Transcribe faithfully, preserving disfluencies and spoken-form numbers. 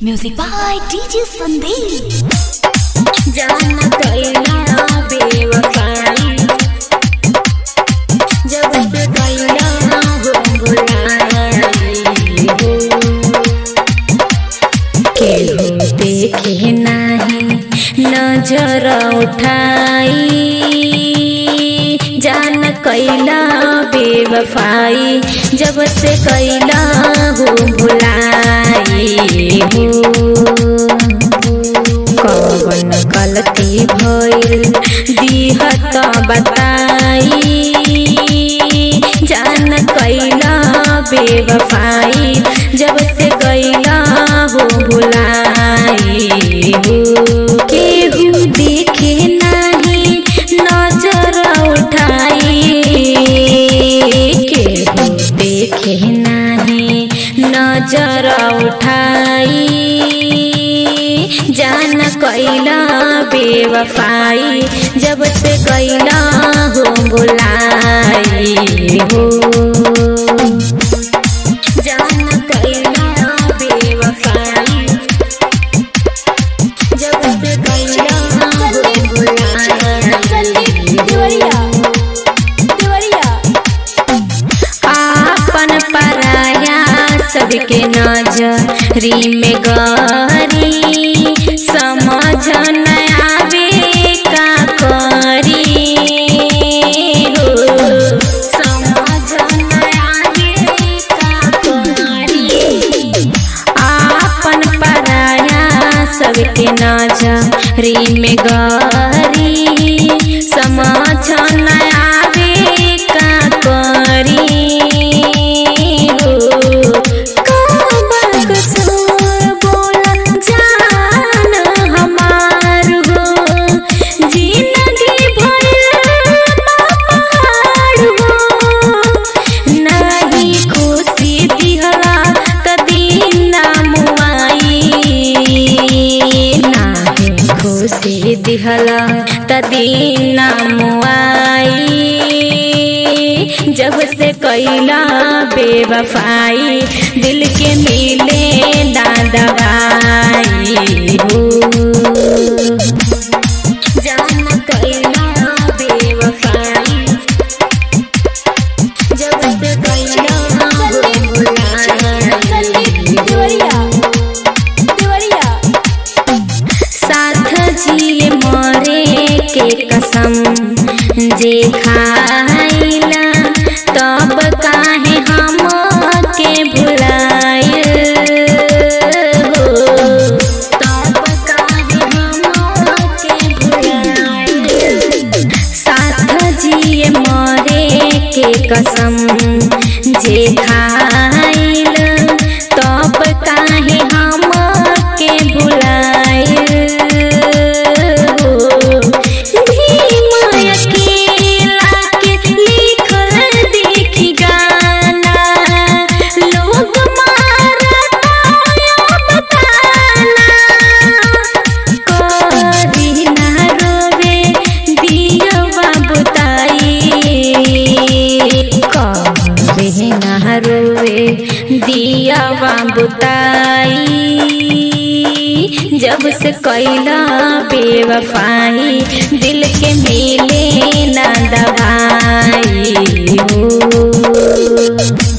Music by DJ Sandeep. जान कैला बेवफाई जब से कैला हो बुलाई हो के हो देखे नहीं नजर उठाई जान कैला बेवफाई जब से कैला हो भुलाई हो कौन गलती भइल दिहत बताई जान कैला बेवफाई जब से कैला हो भुलाई हो केहू देखे नहीं नजर उठाई केहू देखे नहीं नजर उठाई जान कैला बेवफाई जब से कैला हो बुलाई हो जान कैला बेवफाई जब से कैला हो बुलाई आपन पराया सबके नजरी में गरी समझ न आवे का करी हो समझ न आवे का करी आपन पराया सबके नजरी में गरी समझ न आवे का करी दिहला तदीना मुआई जब से कैला बेवफाई दिल के मिले ना दवाई हो जान कैला बेवफाई जब से कैला जिए मरे के कसम जे खाइला तब काहे हम के भुलाए हो तब काहे हम के भुलाए साथ जिए मरे के कसम जे खाइला तब काहे हम के भुलाए दिया बुताई जब से कैला बेवफाई दिल के मिले ना दवाई हो।